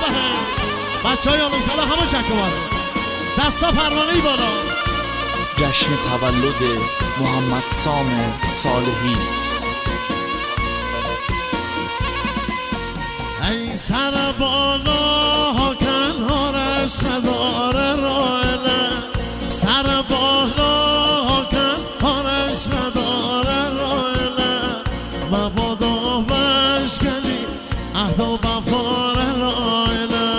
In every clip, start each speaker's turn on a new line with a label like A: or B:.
A: بچه های آلوم کلا همه چکه بازن دستا پروانه‌ای بالا.
B: جشن تولد محمد سام صالحی.
A: ای سر بالا کنارش نداره رایله، سر بالا کنارش نداره رایله، مبادا بشکنی عهد و وفا رایله.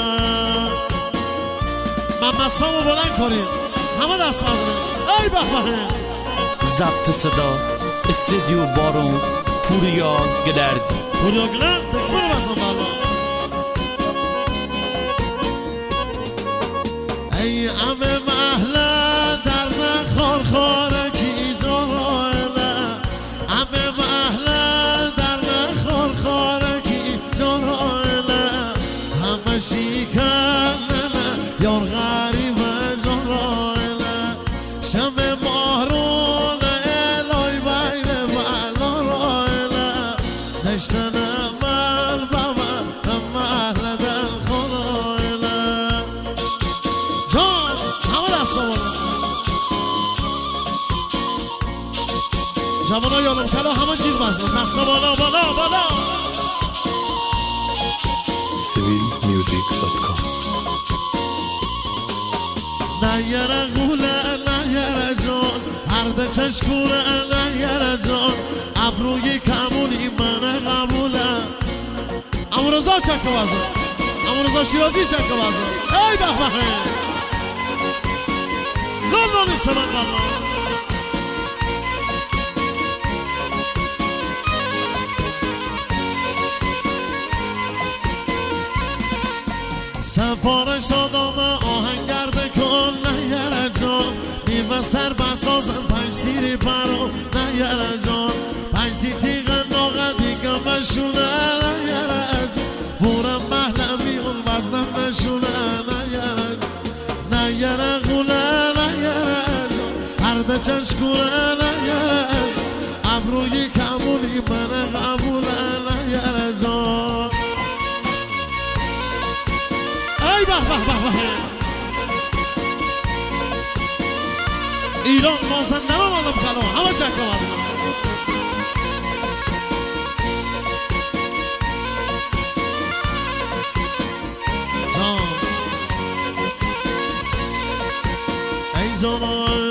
A: من مسامو بلند کنید همه دست بزنید. ای بهبه
B: ضبط صدا استودیو بارون پوریا گلرد.
A: پوریا گلرد برو بزن بالا. ای امه محله در نخار خارکی جرائله، امه محله در نخار خارکی جرائله، همه شیکنه یار غریب جرائله، شم مارون الای بین بلا رائله، نشتن مل بمن رمال دل خرائله. جان همه دست بالا. جوانای آلوم کلا همه جیر بزنن دست بالا بالا بالا.
C: civilmusic.com.
A: نیره غوله نیره جان هرده چشکوره نیره جان ابروی کمونی من قبوله. امو رضا چکه بزن، امو رضا شیرازی چکه بزن. ای بهبه لندن نیست من قلم. سفارش آدم آهنگرد کن نیره جان، نیمه سر بسازن پنج تیری پرام نیره جان، پنج تیر تیغ ناغه دیگه بشونه نیره جان، بورم محله میون وزنم نشونه نیره جان، نیره غوله نیره جان هرده چشکوره نیره جان ابروی کمونی من قبوله نیره جان. ای به به به به ایران مازندران آلوم کلا همه چکه بزنن. جان ای زنای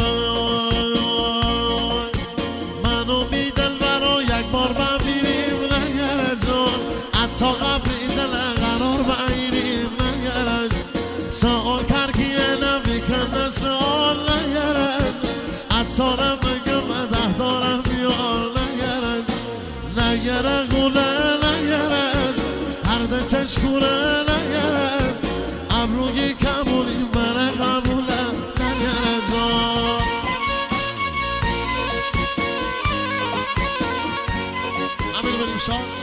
A: منو میدل برا یک بار ببینیم نگره جان، عطا قبلی دل قرار بگیریم نگره جان، سوال کرکیه نمیکنه سوال نگره جان، عطارم بگم ده دارم بیار نگره جان، نگره غوله نگره جان هرده چشکوره نگره جان ابروی کمونی من قبوله نگره جان. امیر بریم شاد